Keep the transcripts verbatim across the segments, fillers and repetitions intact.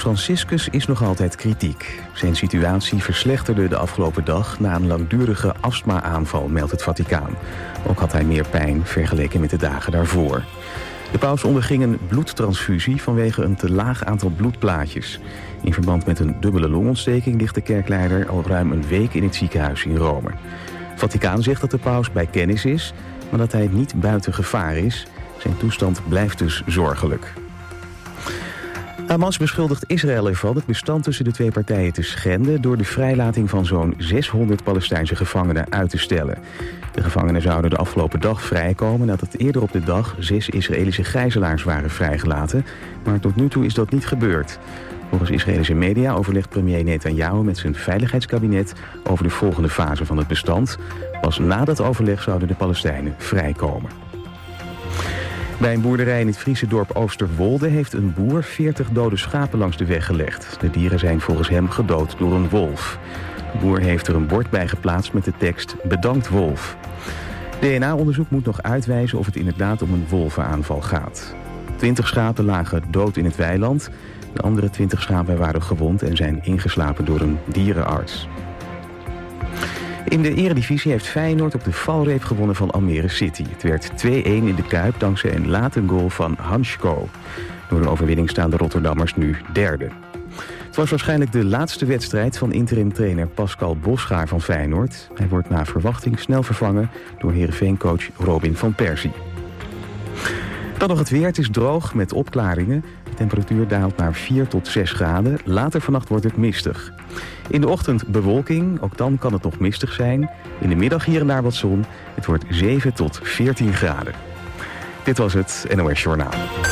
Franciscus is nog altijd kritiek. Zijn situatie verslechterde de afgelopen dag na een langdurige astma-aanval, meldt het Vaticaan. Ook had hij meer pijn vergeleken met de dagen daarvoor. De paus onderging een bloedtransfusie vanwege een te laag aantal bloedplaatjes. In verband met een dubbele longontsteking ligt de kerkleider al ruim een week in het ziekenhuis in Rome. Het Vaticaan zegt dat de paus bij kennis is, maar dat hij niet buiten gevaar is. Zijn toestand blijft dus zorgelijk. Hamas beschuldigt Israël ervan het bestand tussen de twee partijen te schenden door de vrijlating van zo'n zeshonderd Palestijnse gevangenen uit te stellen. De gevangenen zouden de afgelopen dag vrijkomen nadat eerder op de dag zes Israëlische gijzelaars waren vrijgelaten, maar tot nu toe is dat niet gebeurd. Volgens Israëlische media overlegt premier Netanyahu met zijn veiligheidskabinet over de volgende fase van het bestand. Pas na dat overleg zouden de Palestijnen vrijkomen. Bij een boerderij in het Friese dorp Oosterwolde heeft een boer veertig dode schapen langs de weg gelegd. De dieren zijn volgens hem gedood door een wolf. De boer heeft er een bord bij geplaatst met de tekst "Bedankt wolf". D N A-onderzoek moet nog uitwijzen of het inderdaad om een wolvenaanval gaat. Twintig schapen lagen dood in het weiland. De andere twintig schapen waren gewond en zijn ingeslapen door een dierenarts. In de Eredivisie heeft Feyenoord op de valreep gewonnen van Almere City. Het werd twee-een in de Kuip dankzij een late goal van Hansko. Door de overwinning staan de Rotterdammers nu derde. Het was waarschijnlijk de laatste wedstrijd van interim-trainer Pascal Bosgaard van Feyenoord. Hij wordt na verwachting snel vervangen door Heerenveen-coach Robin van Persie. Dan nog het weer. Het is droog met opklaringen. De temperatuur daalt naar vier tot zes graden. Later vannacht wordt het mistig. In de ochtend bewolking, ook dan kan het nog mistig zijn. In de middag hier en daar wat zon. Het wordt zeven tot veertien graden. Dit was het N O S Journaal.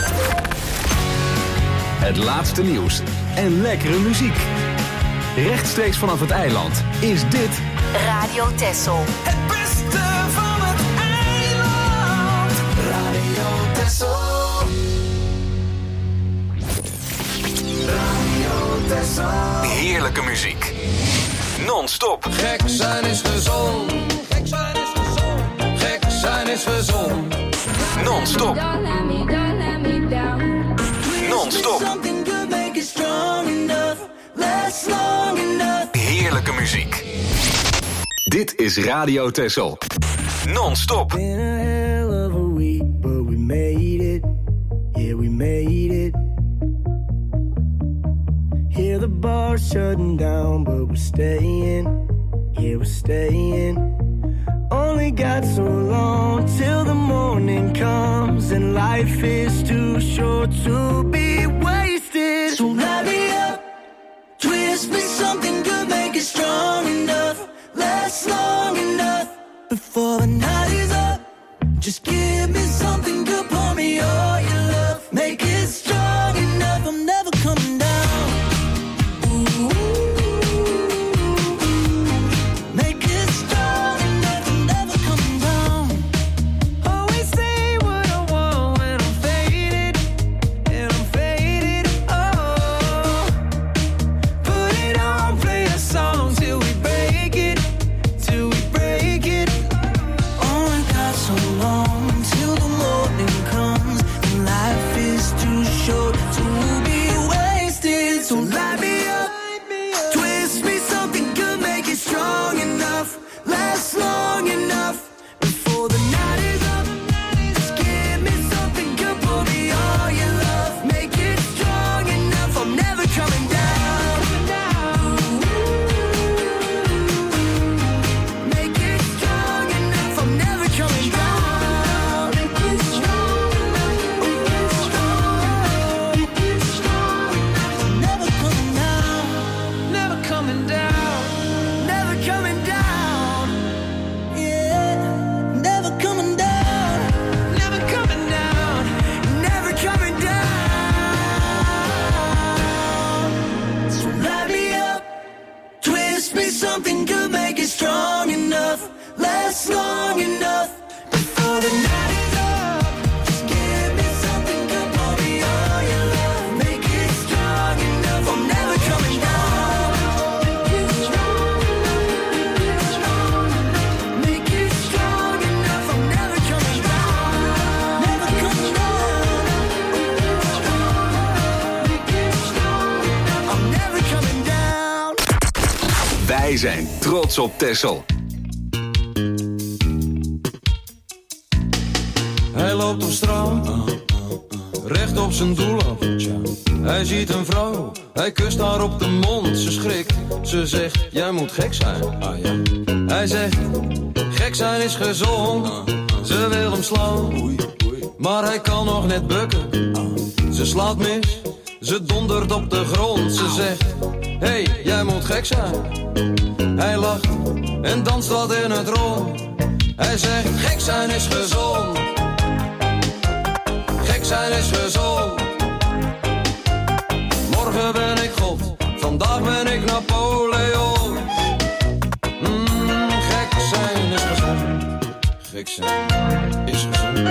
Het laatste nieuws en lekkere muziek. Rechtstreeks vanaf het eiland is dit Radio Texel. Het beste van het eiland. Radio Texel. Radio Texel. heerlijke muziek. Non-stop. Gek zijn is gezond. Gek zijn is gezond. Gek zijn is gezond. Non-stop. Don't let me, don't let me down. Non-stop. Something good, make it strong enough. Last long enough. Heerlijke muziek. Dit is Radio Texel. Non-stop. Been a hell of a week, but we made it. Yeah, we made it. Hear the bar shutting down, but we're staying. Yeah, we're staying. Only got so long till the morning comes, and life is too short to be wasted. So light me up, twist me something good, make it strong enough, last long enough. Before the night is up, just give me something good, pour me all your love, make it strong enough. I'm never coming down. Wij zijn trots op Texel. Hij loopt op straat, recht op zijn doel af. Hij ziet een vrouw, hij kust haar op de mond. Ze schrikt, ze zegt, jij moet gek zijn. Hij zegt, gek zijn is gezond. Ze wil hem slaan, maar hij kan nog net bukken. Ze slaat mis, ze dondert op de grond. Ze zegt, hey, jij moet gek zijn. Hij lacht en danst wat in het rond. Hij zegt, gek zijn is gezond. Gek zijn is gezond. Morgen ben ik God, vandaag ben ik Napoleon. Mm, gek zijn is gezond. Gek zijn is gezond.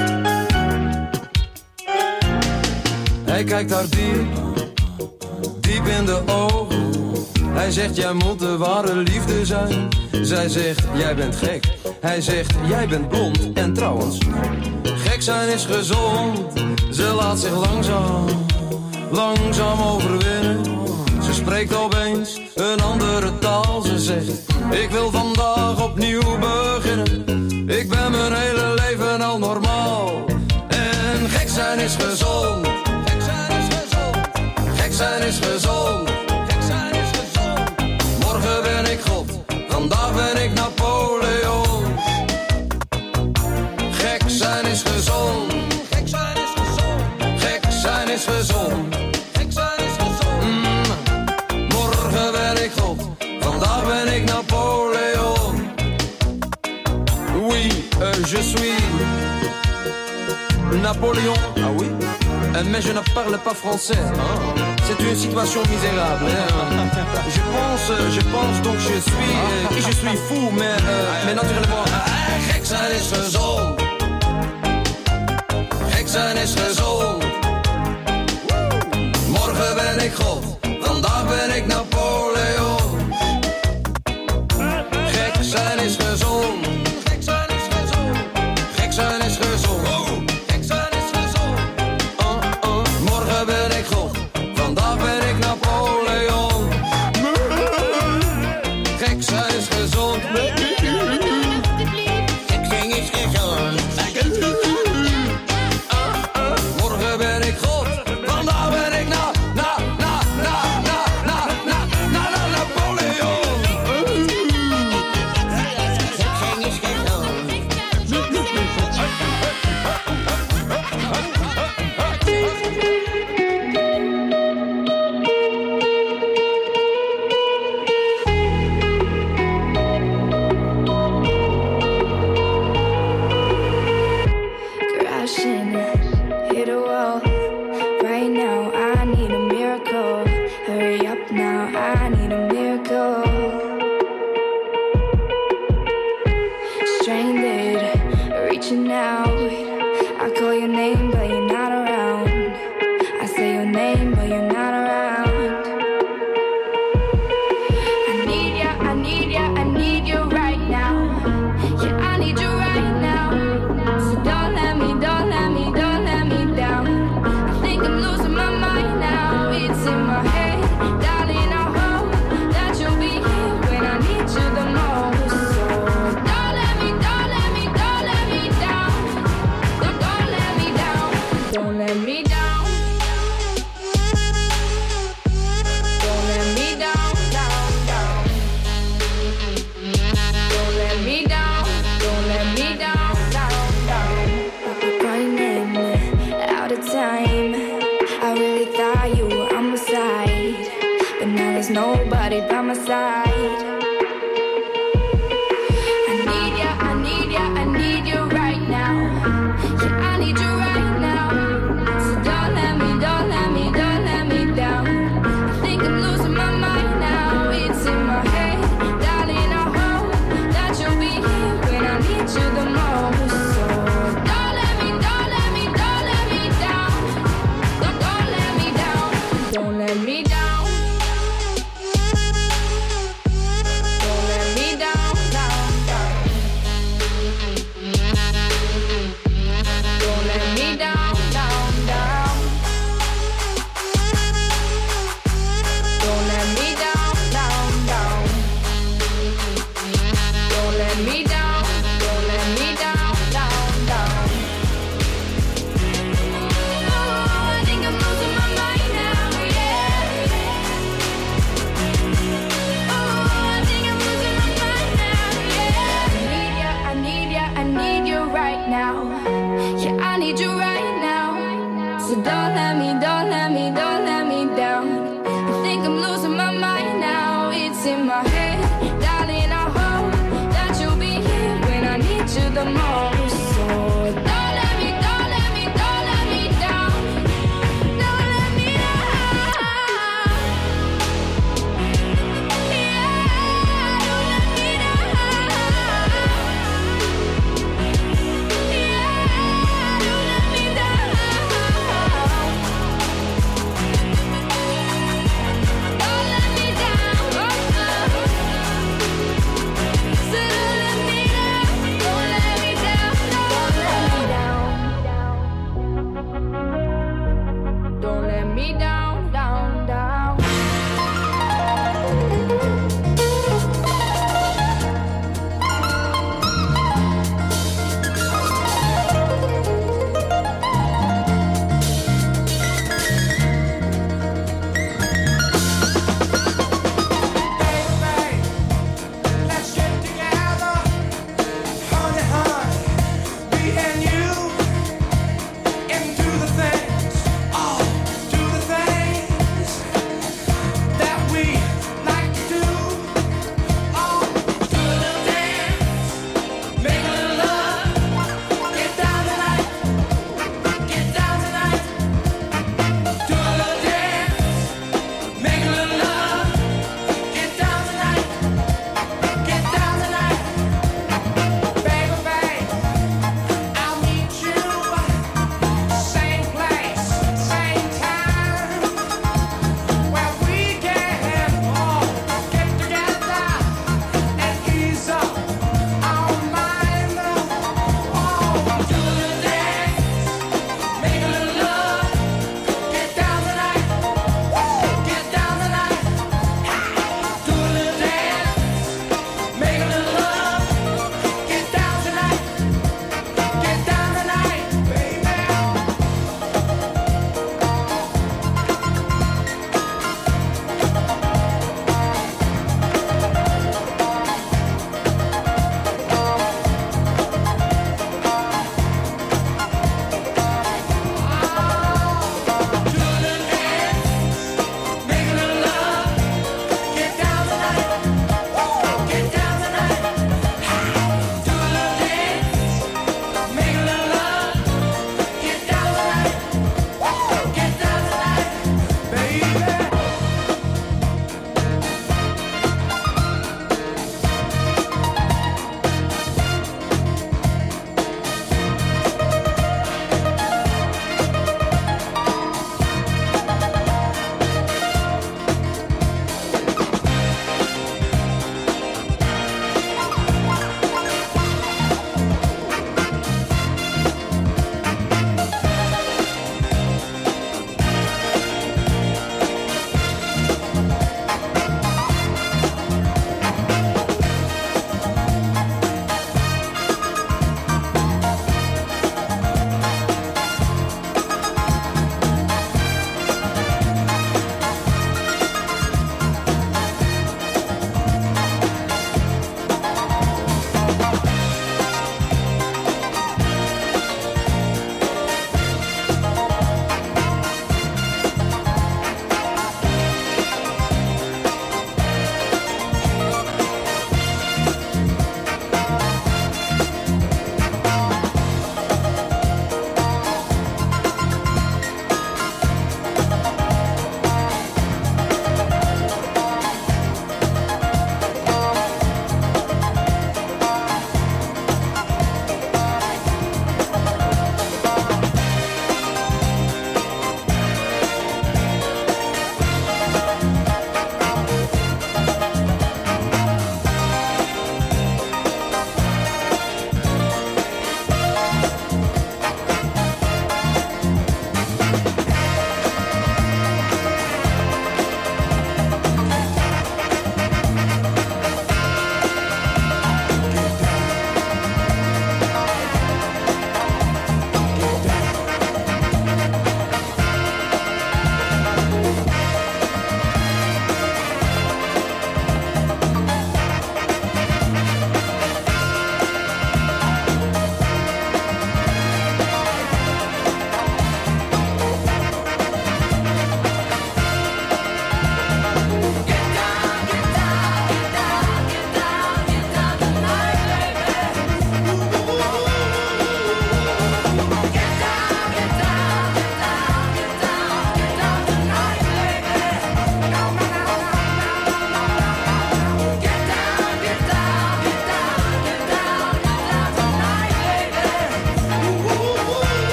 Hij kijkt haar diep, diep in de ogen. Hij zegt, jij moet de ware liefde zijn. Zij zegt, jij bent gek. Hij zegt, jij bent blond. En trouwens, gek zijn is gezond. Ze laat zich langzaam, langzaam overwinnen. Ze spreekt opeens een andere taal. Ze zegt, ik wil vandaag opnieuw beginnen. Ik ben mijn hele leven al normaal. En gek zijn is gezond. Gek zijn is gezond. Gek zijn is gezond. Gek zijn is gezond. Morgen ben ik God, vandaag ben ik Napoleon. Gek zijn is gezond. Gek zijn is gezond. Gek zijn is gezond. Gek zijn is gezond. Mm. Morgen ben ik God, vandaag ben ik Napoleon. Oui, euh, je suis Napoléon. Ah oui? Euh, mais je ne parle pas français. Hein? C'est une situation misérable. Hein? Je pense, je pense donc je suis, euh, et je suis fou, mais, euh, mais naturellement. Ah, gek zijn is gezond. Gek zijn is gezond. Morgen ben ik God, vandaag ben ik Napoleon. Gek zijn is gezond. Gek zijn is gezond. Gek zijn is gezond. Gek zijn is gezond. Uh, uh. Morgen ben ik God, vandaag ben ik Napoleon. Gek zijn is gezond. Gek zijn is gezond. Morgen ben ik God, vandaag ben ik na, na, na, na, na, na, na, na, na, Napoleon. Gek zijn is gezond. Crashing, hit a wall. Right now, I need a miracle. Hurry up now, I need a miracle. Stranded, reaching out. I call your name, but you're not around. I say your name, but you're not around. I need ya, I need ya, I need you right now. Yeah, I need you right now. So don't let me, don't let me, don't let me down. I think I'm losing my mind now. It's in my head, darling. I hope that you'll be here when I need you the most. So don't let me, don't let me, don't let me down. Don't, don't let me down. Don't let me down. Don't let me down, down, down. Don't let me down. Don't let me down, down, down. Running out of time. I really thought you were on my side, but now there's nobody by my side. I need ya, I need ya, I need you right now. Yeah, I need you right now. So don't let me, don't let me, don't let me down. I think I'm losing my mind now. It's in my head, darling. I hope that you'll be here when I need you the most. So don't let me, don't let me, don't let me down. Don't, don't let me down. Don't let me down. think I'm losing my mind now. It's in my head, darling, I hope that you'll be here when I need you the most. So don't let me, don't let me, don't let me down. Don't let me down. Yeah, don't let me down. Yeah, don't let me down. Don't let me down. Oh, oh. So don't let me down. Don't let me down.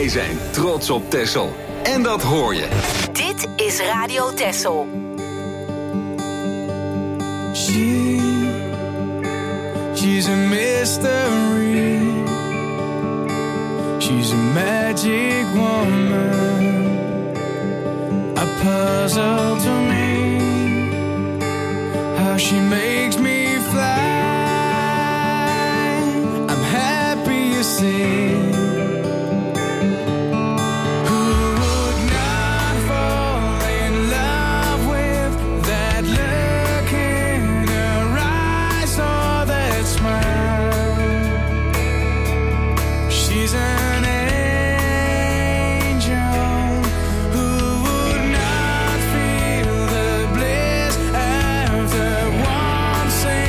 Wij zijn trots op Texel. En dat hoor je. Dit is Radio Texel. She, she's a mystery. She's a magic woman. A puzzle to me. How she makes me fly. I'm happy you see. Say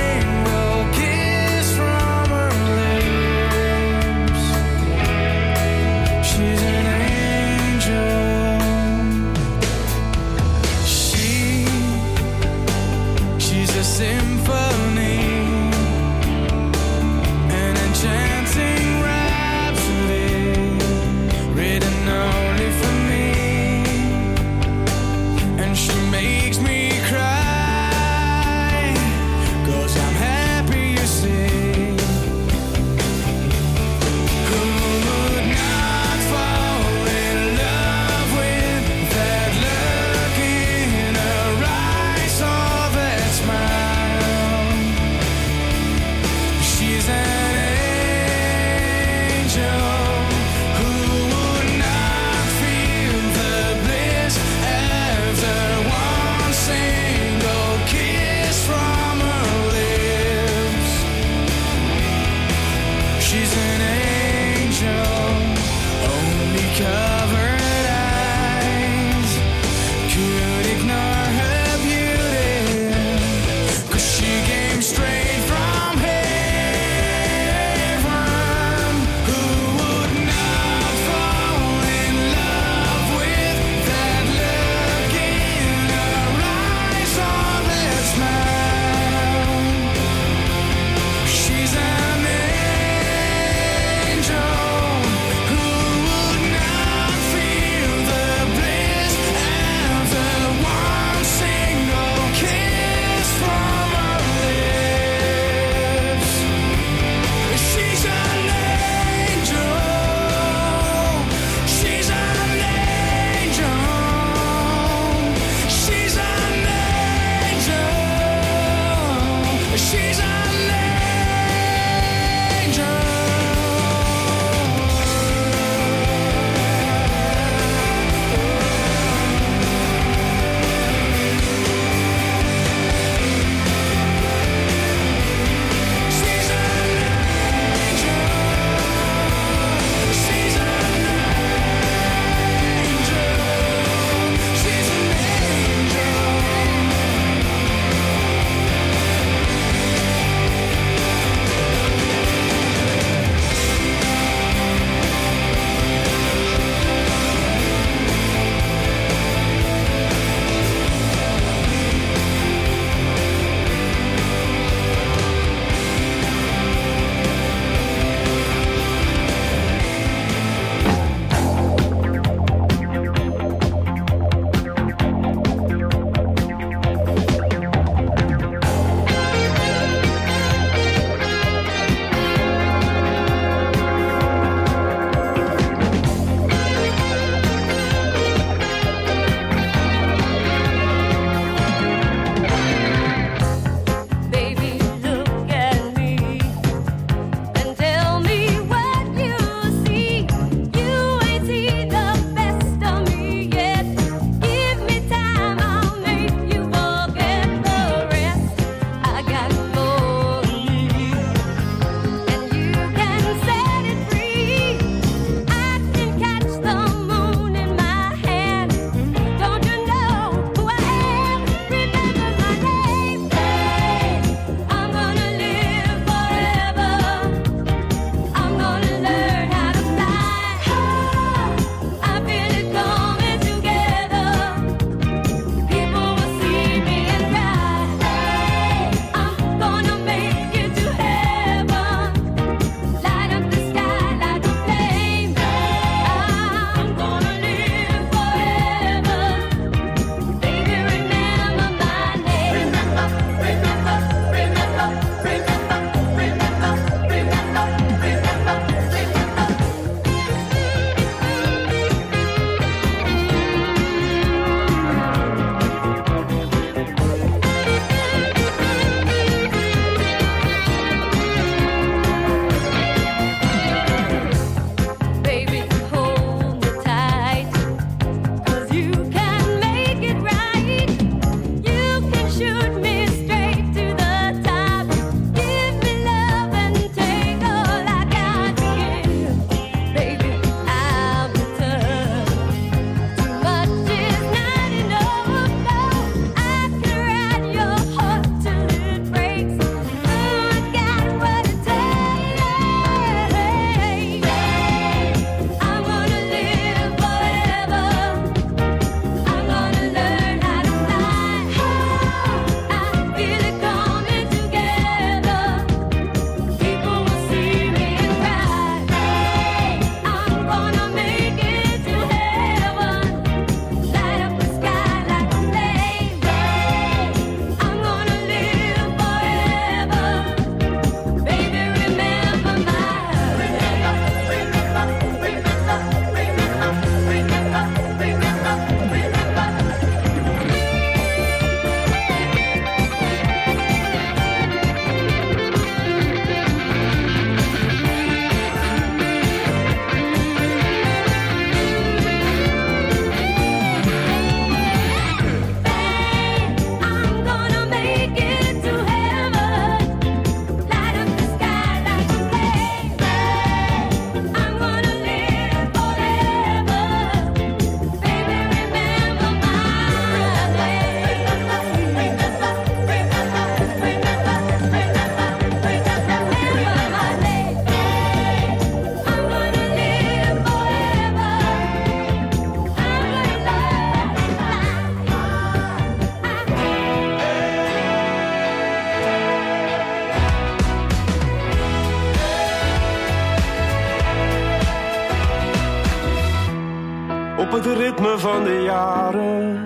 het ritme van de jaren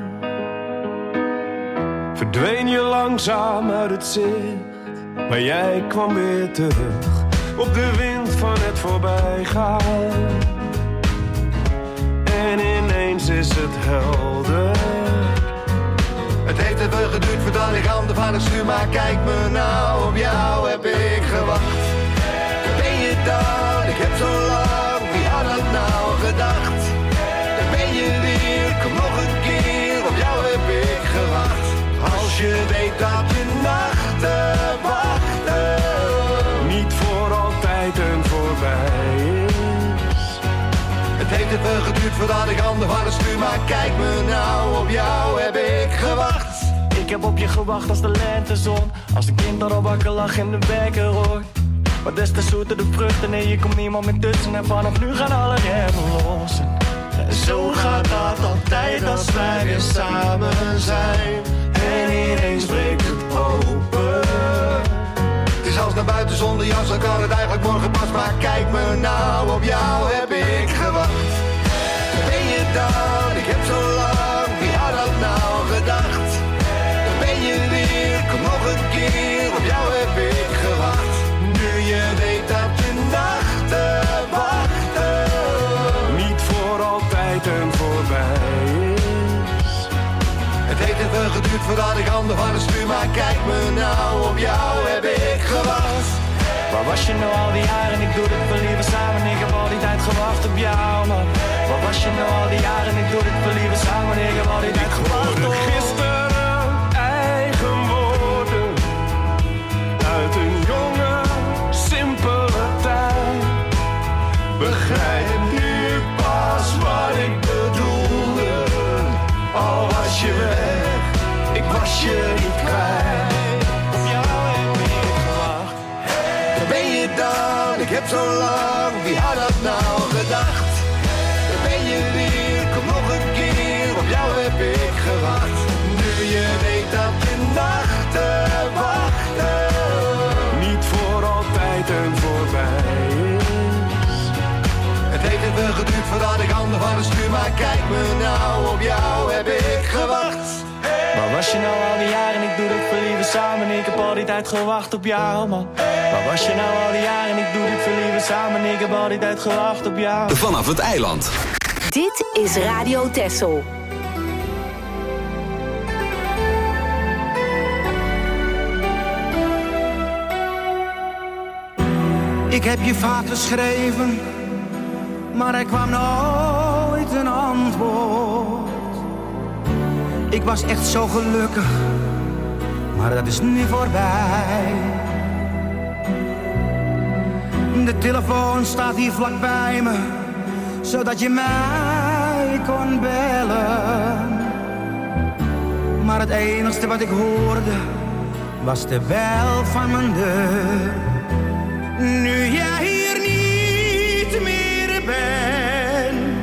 verdween je langzaam uit het zicht, maar jij kwam weer terug op de wind van het voorbijgaan. En ineens is het helder. Het heeft even geduurd voordat ik handen van het stuur, maar kijk me nou, op jou heb ik gewacht. Ben je dan, ik heb zo lang, wie had dat nou gedacht? Dan ben je weer, kom nog een keer, op jou heb ik gewacht. Als je weet dat je nachten wachten niet voor altijd en voorbij is. Het heeft even geduurd voordat ik handen van het stuur, maar kijk me nou, op jou heb ik gewacht. Ik heb op je gewacht als de lentezon, als een kind dat al wakker lag in de wekker hoort. Maar des te zoeter de vruchten, nee je komt niemand meer tussen. En vanaf nu gaan alle remmen los. En zo gaat dat altijd als wij weer samen zijn. En ineens breekt het open. Het is als naar buiten zonder jas, dan kan het eigenlijk morgen pas. Maar kijk me nou, op jou heb ik gewacht. Ben je dan, ik heb zo lang, wie had dat nou gedacht? Dan ben je weer, kom nog een keer, op jou heb ik gewacht. Nu je weet dat je nachten wachten niet voor altijd en voorbij is. Het heeft even geduurd voordat ik handen van het stuur, maar kijk me nou, op jou heb ik gewacht. Waar was je nou al die jaren, ik doe dit voor liever samen. Ik heb al die tijd gewacht op jou, man. Waar was je nou al die jaren, ik doe dit voor liever samen. Ik heb al die tijd gewacht op gisteren eigen woorden uit een jonge, simpele tijd. Begrijp nu pas wat ik bedoelde. Al was je weg, ik was je niet kwijt. op jou heb ik gewacht. Ben je dan, ik heb zo lang, wie had dat nou gedacht? Dan ben je weer, kom nog een keer, op jou heb ik gewacht. Nu je weet dat je nachten wachten niet voor altijd en voorbij is. Het heeft even geduurd voordat ik handen van het stuur, maar kijk me nou, op jou heb ik gewacht. Waar was je nou al die jaren, ik doe dit voor liever samen. Ik heb al die tijd gewacht op jou, man. Waar was je nou al die jaren, ik doe dit voor liever samen. Ik heb al die tijd gewacht op jou. Vanaf het eiland. Dit is Radio Texel. Ik heb je vaak geschreven, maar er kwam nooit een antwoord. Ik was echt zo gelukkig, maar dat is nu voorbij. De telefoon staat hier vlak bij me, zodat je mij kon bellen. Maar het enigste wat ik hoorde, was de bel van mijn deur. Nu jij hier niet meer bent,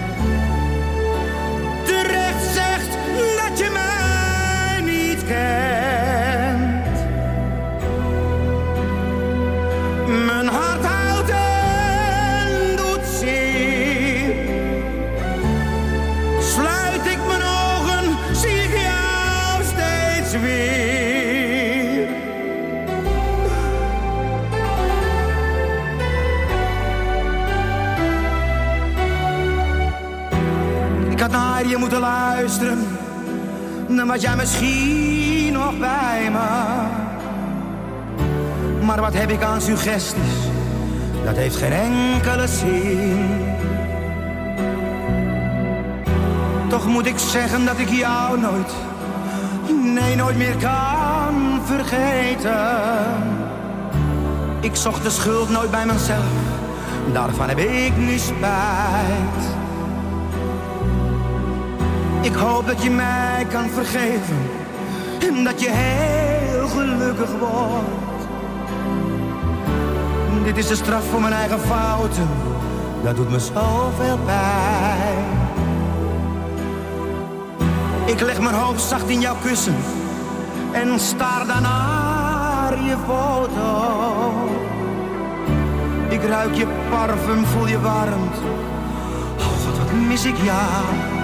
terecht zegt dat je mij niet kent. Mijn hart houdt en doet zeer. Sluit ik mijn ogen, zie ik jou steeds weer. Ik had naar je moeten luisteren, dan was jij misschien nog bij me. Maar wat heb ik aan suggesties, dat heeft geen enkele zin. Toch moet ik zeggen dat ik jou nooit, nee nooit meer kan vergeten. Ik zocht de schuld nooit bij mezelf, daarvan heb ik nu spijt. Ik hoop dat je mij kan vergeven en dat je heel gelukkig wordt. Dit is de straf voor mijn eigen fouten, dat doet me zoveel pijn. Ik leg mijn hoofd zacht in jouw kussen en staar dan naar je foto. Ik ruik je parfum, voel je warmte. Oh God, wat mis ik jou.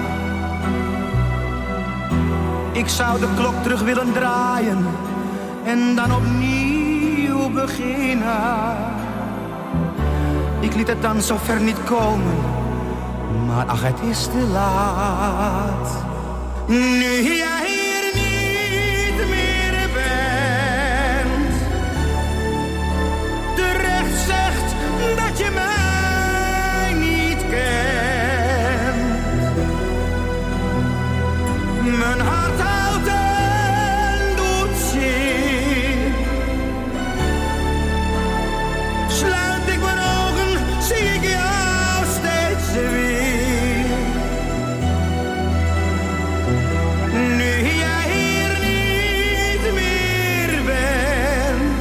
Ik zou de klok terug willen draaien en dan opnieuw beginnen. Ik liet het dan zo ver niet komen, maar ach, het is te laat. Nu jij hier niet meer bent, terecht zegt dat je mij niet kent. Mijn hart houdt en doet zeer. Sluit ik mijn ogen, zie ik jou steeds weer. Nu jij hier niet meer bent,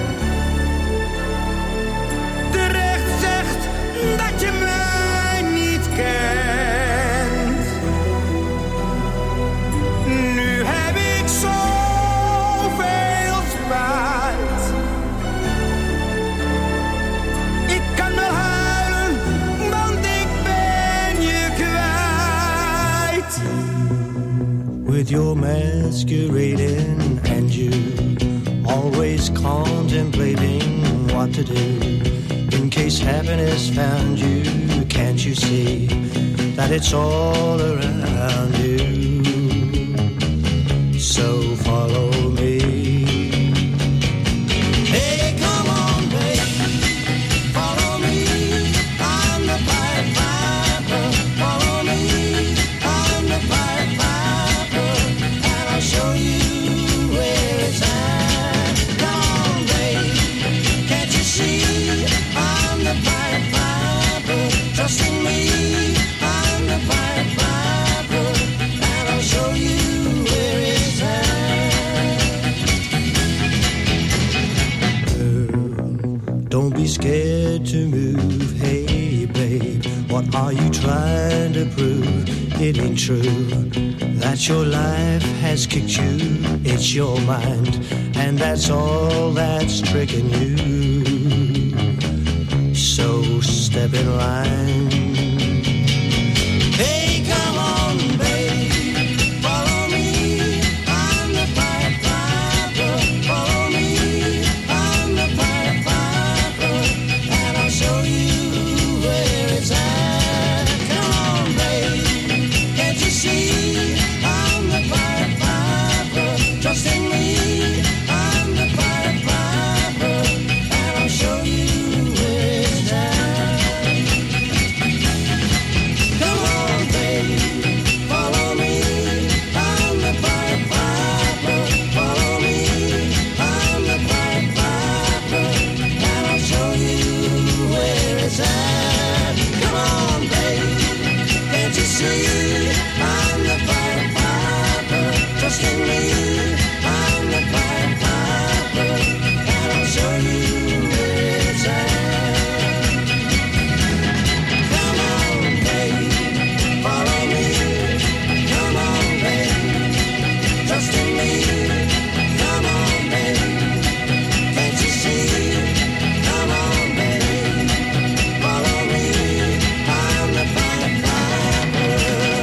terecht zegt dat je mij niet kent. Nu heb ik zoveel spijt. Ik kan wel huilen, want ik ben je kwijt. With your masquerading and you always contemplating what to do in case happiness found you. Can't you see that it's all around you? So follow me. Hey, come on, baby, follow me. I'm the Pied Piper. Follow me, I'm the Pied Piper, and I'll show you where it's at. Come on, baby, can't you see? I'm the Pied Piper. Trust in me, I'm the Pied Piper, and I'll show you where it's at. Girl, don't be scared to move. Hey, babe, what are you trying to prove? It ain't true that your life has kicked you. It's your mind, and that's all that's tricking you. So step in line. Hey, come on, babe, follow me. I'm the Pied Piper. Follow me, I'm the Pied Piper, and I'll show you where it's at. Come on, babe, can't you see? I'm the Pied Piper. Trust in me, I'm the Pied Piper, and I'll show you where it's at. Come on, baby, follow me. I'm the Pied Piper. Follow me, I'm the Pied Piper, and I'll show you where it's at. Come on, baby, can't you see? I'm the Pied Piper. Trust in me, I'm the Pied Piper, and I'll show you where it's at. Come on, baby, follow me. Come on, baby, trust in me. Come on, baby, can't you see? Come on, baby, follow me. I'm the Pied Piper.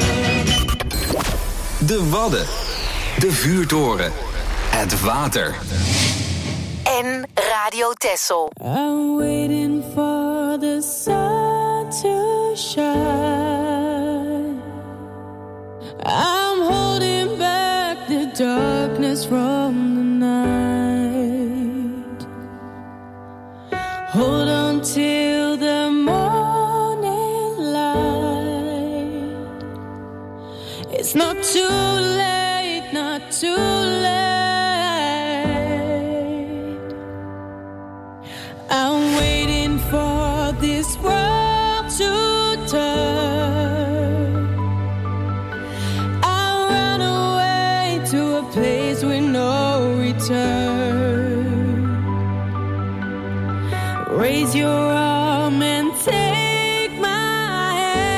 De Wadden. De Vuurtoren. Het water. En Radio Texel. I'm waiting for the sun to shine. I'm holding back the darkness from the night. Hold on till the morning light. It's not too late, not too late. I'm waiting for this world to turn. I'll run away to a place with no return. Raise your arm and take my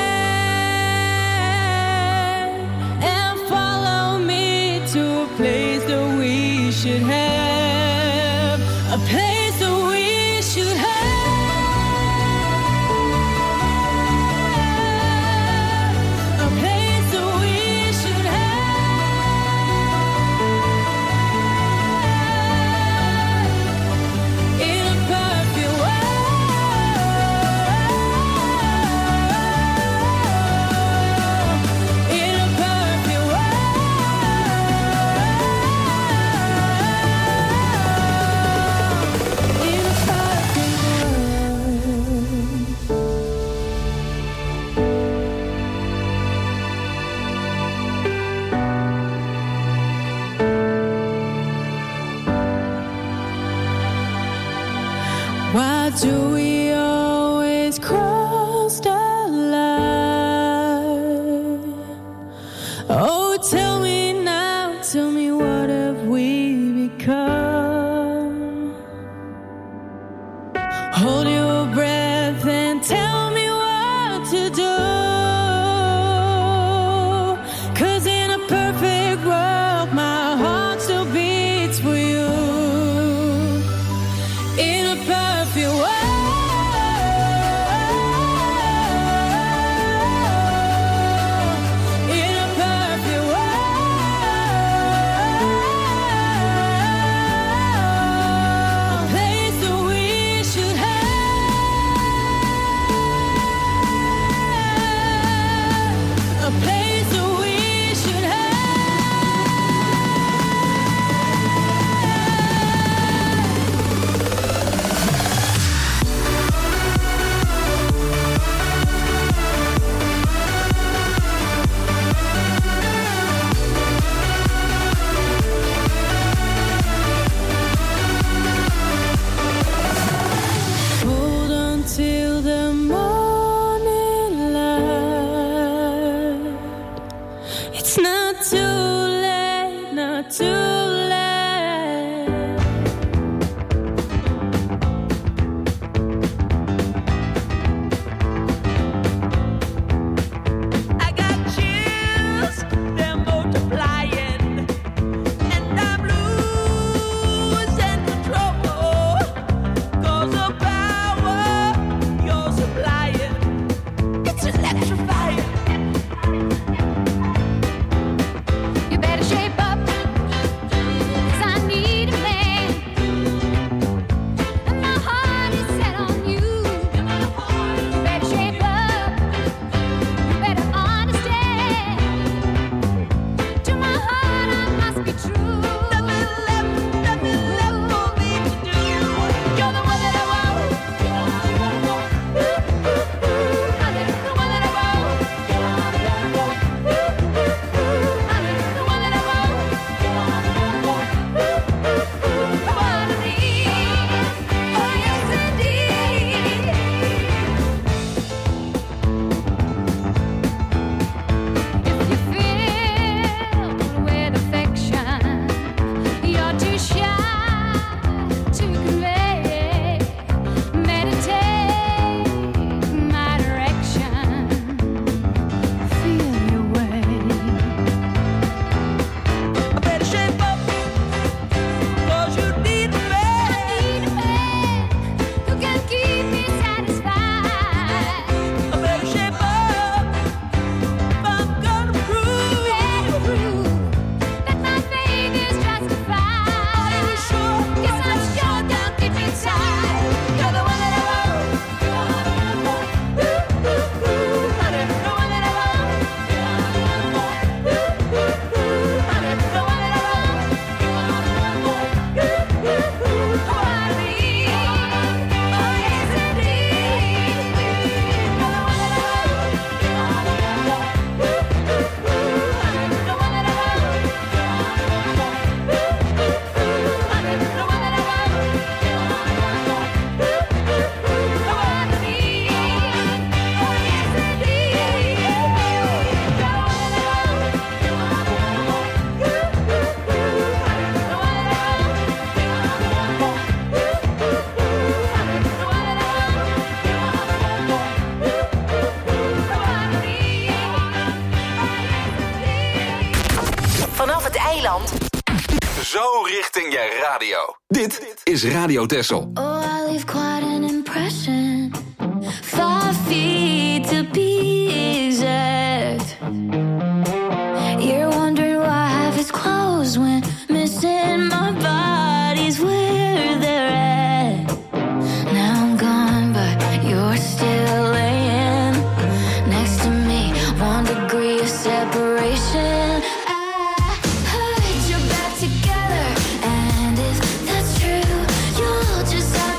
hand and follow me to a place that we should have. A place that we should have. Why do we always cross the line? Oh, tell me now, tell me what have we become? Hold your breath and tell me what to do. 'Cause in a perfect world, my heart still beats for you. In a perfect world. Till the morning light. It's not too late, not too late. I got chills, they're multiplying, and I'm losing control. 'Cause of it's electrifying. You better shape up, 'cause I need a man, and my heart is set on you. You better shape up, you better understand. To my heart I must be true. Nothing left, nothing left for me to do. You're the one that I want. Zo richting je radio. Dit is Radio Texel. Oh, I leave quite an impression. Five feet to be exact. You're wondering why half is closed when missing my body's where they're at. Now I'm gone, but you're still laying next to me. One degree of separation. Your back together, and if that's true, you'll just have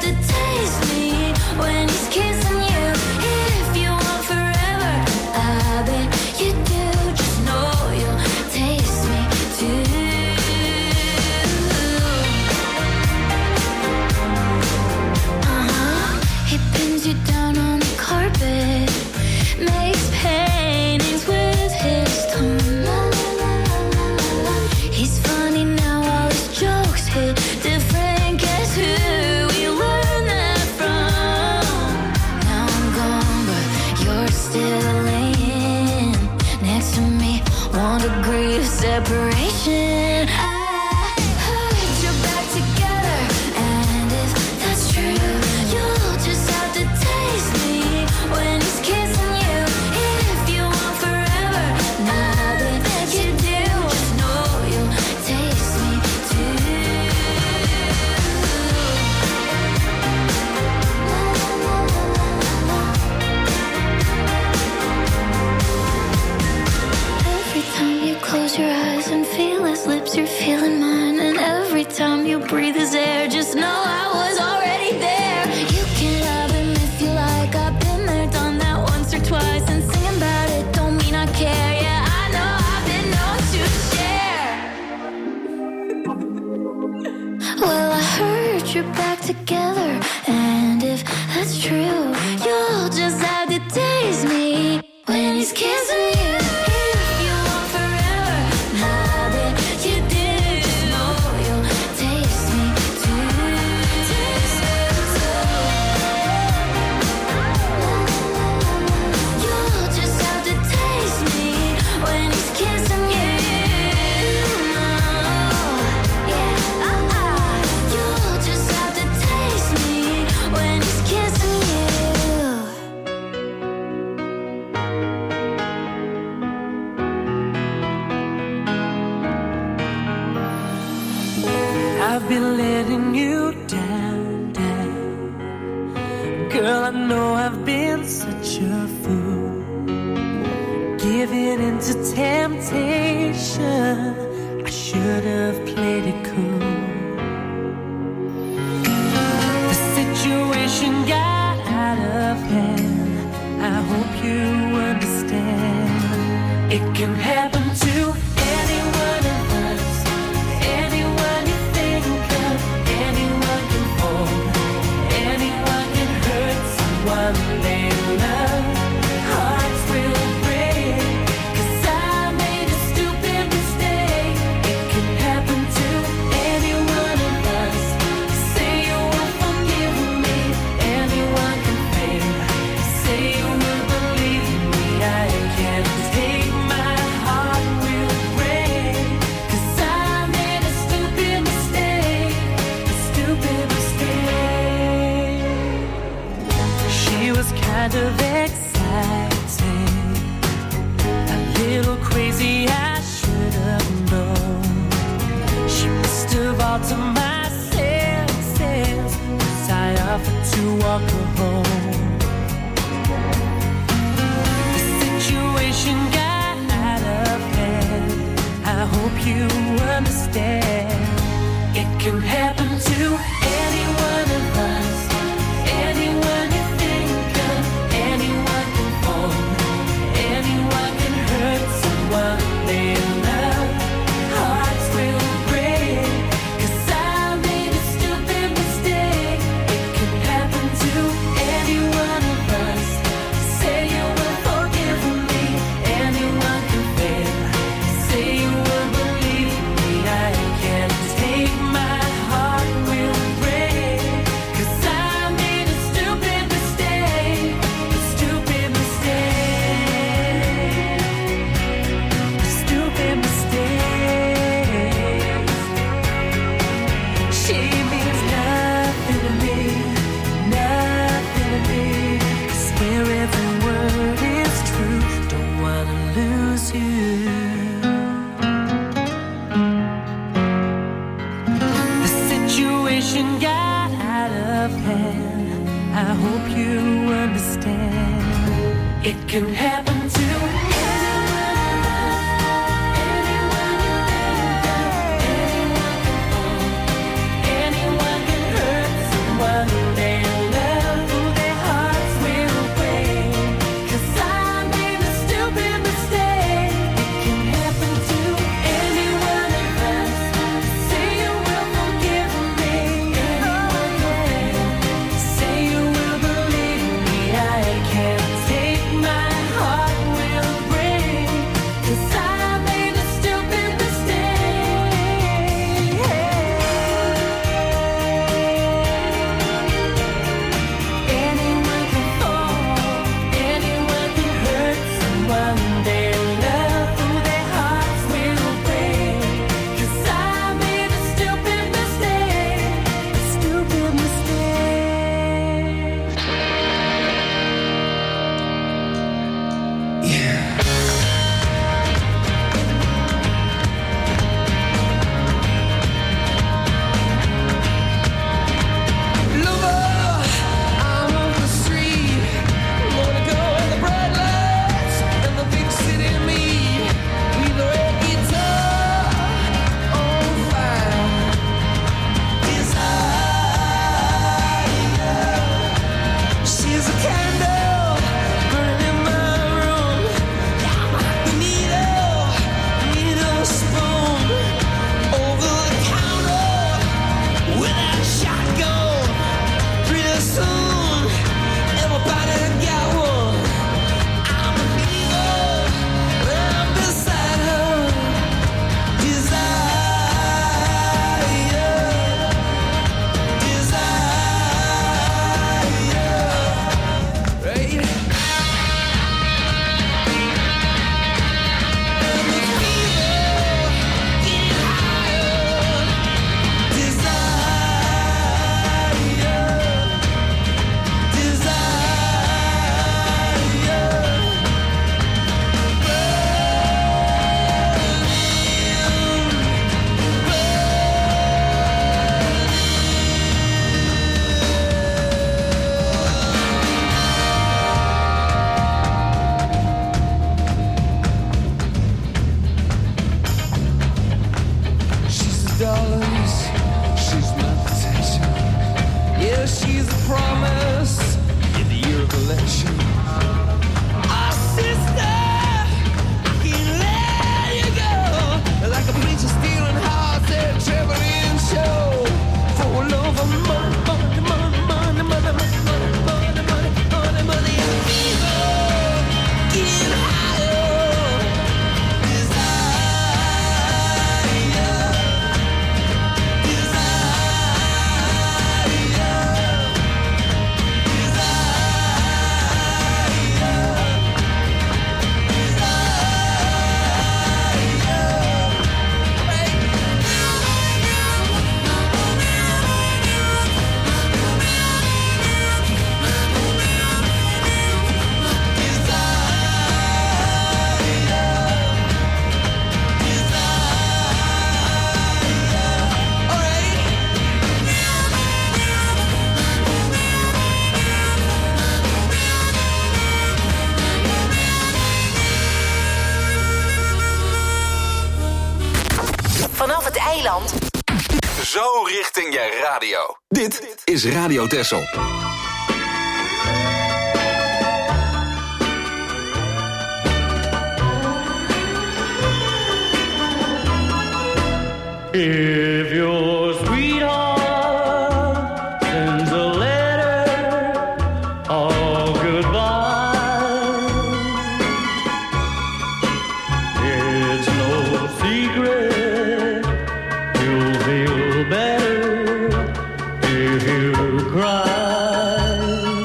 Girl, I know I've been such a fool, giving into temptation. I should have played it cool. The situation got out of hand. I hope you understand. It can happen to any one of us, anyone you think of, anyone can fall, anyone can hurt someone they love. Hearts will break, 'cause I made a stupid mistake. It can happen to any one of us. Say you will forgive me, anyone can fail. Say you will believe me, I can't take my heart will break, 'cause I made a stupid mistake, a stupid mistake. She was kind of exciting, a little crazy, I should have known. She must have altered my senses, 'cause I offered to walk her home. The situation got out of hand. I hope you understand. It can happen to any one of us, anyone you think of, anyone can fall, anyone can hurt someone they love. Hearts will break, 'cause I made a stupid mistake. It can happen to any one of us. Say you will forgive me, anyone can fail. Say you will believe me, I can't take my heart will break, 'cause I made a stupid mistake, a stupid mistake, a stupid mistake. She means nothing to me, nothing to me. I swear every word is true, don't wanna lose you. The situation got out of hand. I hope you understand. It can happen to anyone can hurt someone they love. Their hearts will break, 'cause I made a stupid mistake. It can happen to any one of us. Say you will forgive me, anyone can fail. Say you will believe me, I can't take my heart promise in the year of election. Oh, sister, I can't let you go. Like a preacher stealing hearts at a traveling show. For love of money, money, money, money, money, money, money, money, money, money, and people getting higher. Vanaf het eiland. Zo richting je radio. Dit is Radio Texel. If your sweetheart sends a letter of goodbye, it's no secret you'll feel better if you cry.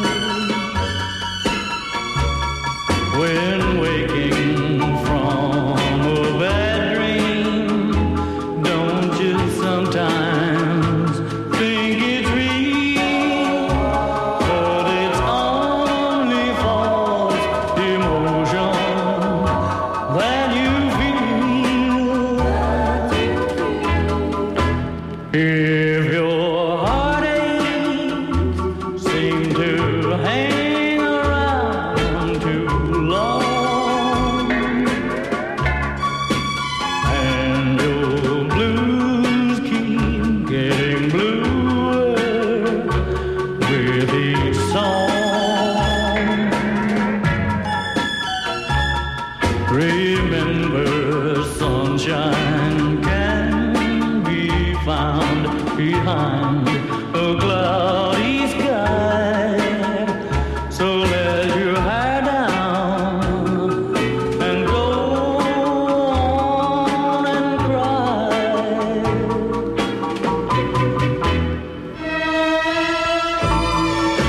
When waking from a bad dream, don't you sometimes think it's real? But it's only false emotion that you feel. If your heartaches seem to hang around too long, and your blues keep getting bluer with each song, remember sunshine can be found behind a cloudy sky. So let your hair down and go on and cry.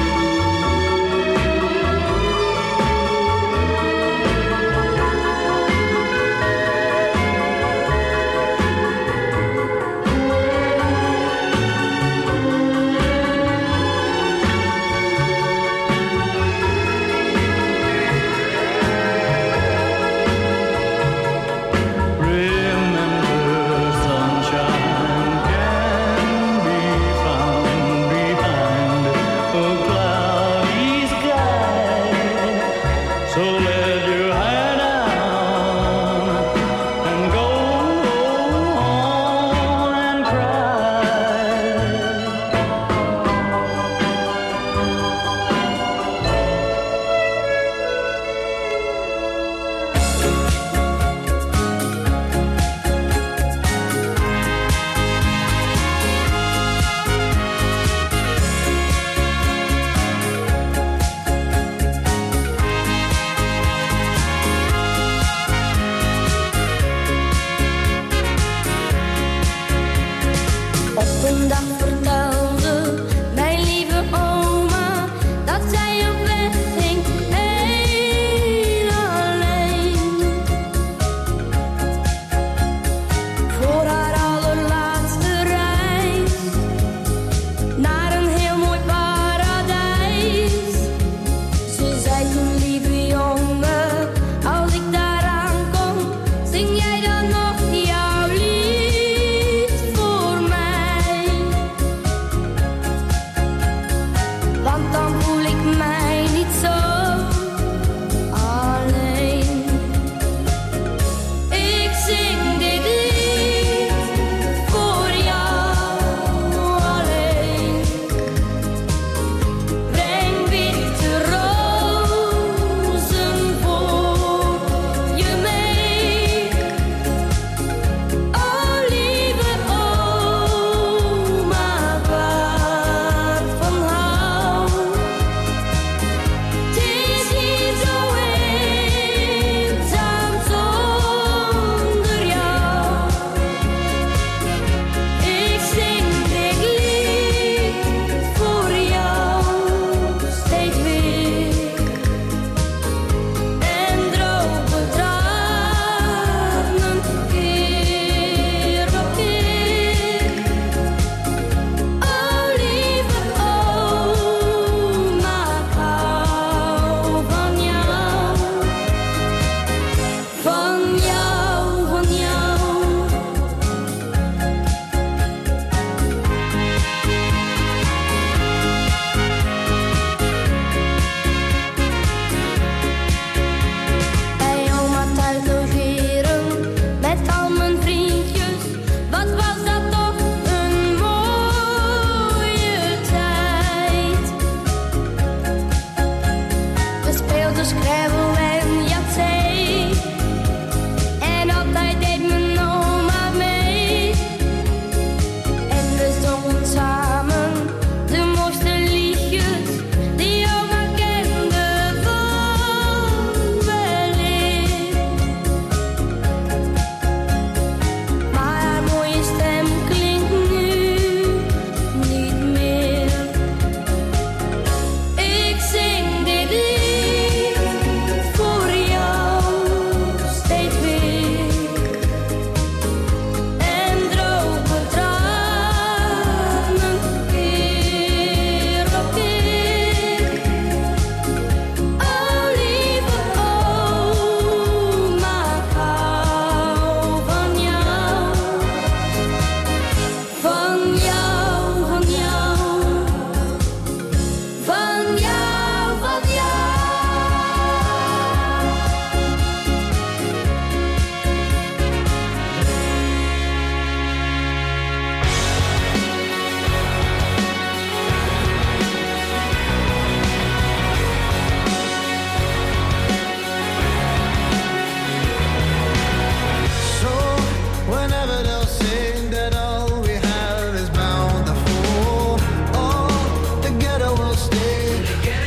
stay.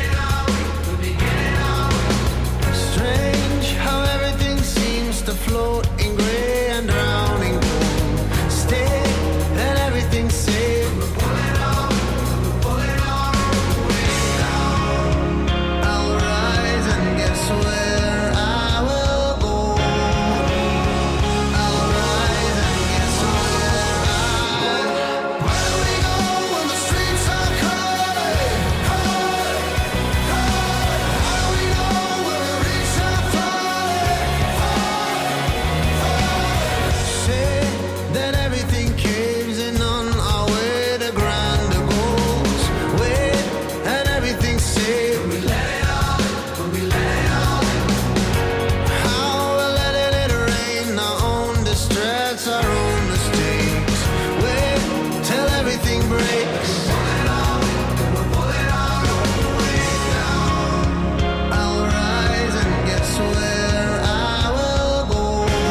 Strange how everything seems to float in gray and drowning cold. Stay and everything's safe. I'll rise and guess where I will go. I'll rise and guess where I will. Where do we go when the streets are crowded? Crowded, crowded. How do we know when we reach our fire? Say that everything caves in on our way to grander goals. Wait, and everything's safe. When we let it out, when we let it out. How we're letting it rain, our own distress, our own mistakes. Wait till everything breaks. Pull it out, we'll pull it out on the way down. I'll rise and guess where I will go.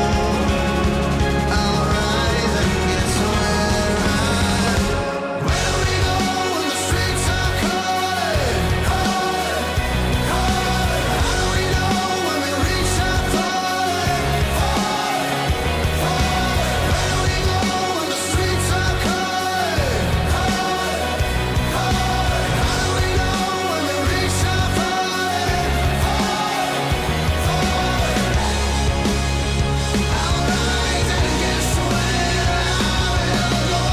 I'll rise and guess where I will. Where do we go when the streets are crowded? Crowded, crowded. How do we know when we reach our fire? Fire, fire. Where do we go when the streets are crowded? Crowded, crowded. How do we know when we reach our fire? Fire, fire. I'll rise and guess where I will go.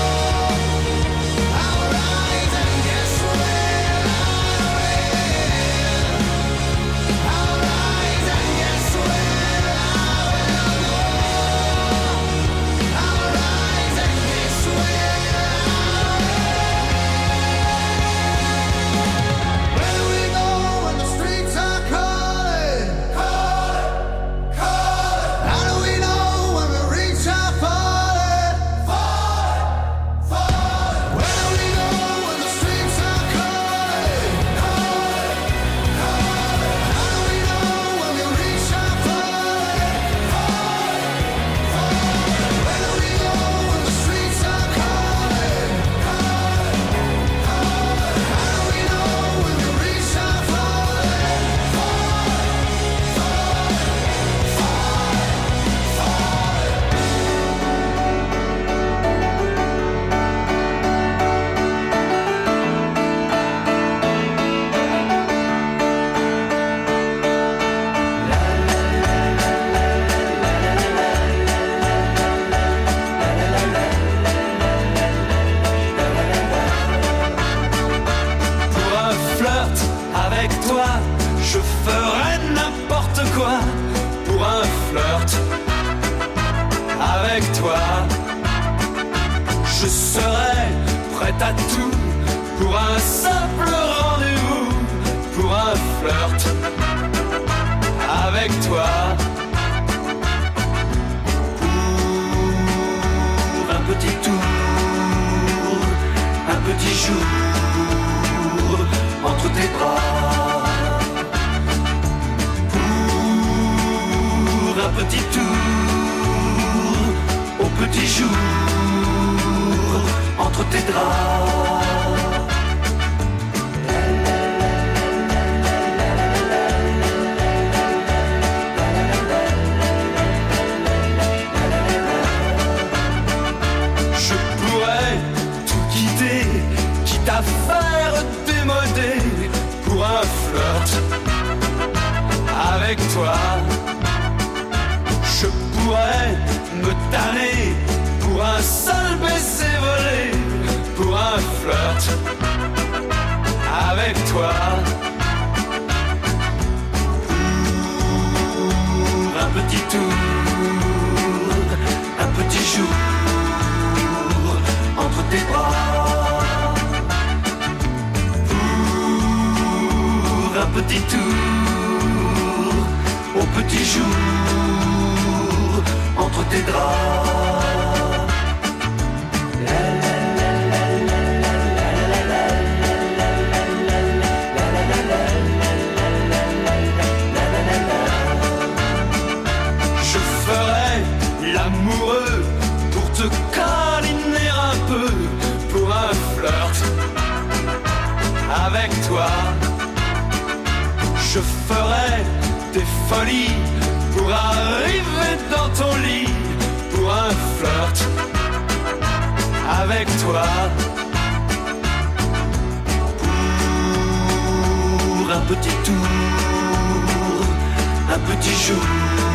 I'll rise and guess where I will. I'll rise and guess where I will go. I'll rise and guess where I will. Where do we go when the streets are crowded? Crowded, crowded. How do we know when we reach our fire? Fire, fire. Where do we go when the streets are crowded? Crowded, crowded. How do we know when we reach our fire? Fire, fire. Where do we go when the streets are crowded? Crowded, crowded. How do we know when we reach our fire? Pour un flirt avec toi, je ferai n'importe quoi. Pour un flirt avec toi, je serai prête à tout. Pour un simple rendez-vous, pour un flirt avec toi. Pour un petit tour, un petit jour entre tes bras. Pour un petit tour, au petit jour entre tes draps. Je pourrais tout quitter, quitte à faire démoder pour un flirt avec toi. Je pourrais me tanner pour un seul baiser volé, pour un flirt avec toi. Pour un petit tour, un petit jour entre tes bras. Pour un petit tour, au petit jour entre tes draps. Je ferai l'amoureux pour te câliner un peu, pour un flirt avec toi. Je ferai des folies pour arriver dans ton lit, pour un flirt avec toi. Pour un petit tour, un petit jour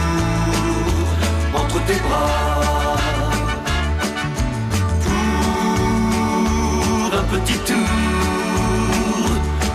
entre tes bras. Pour un petit tour,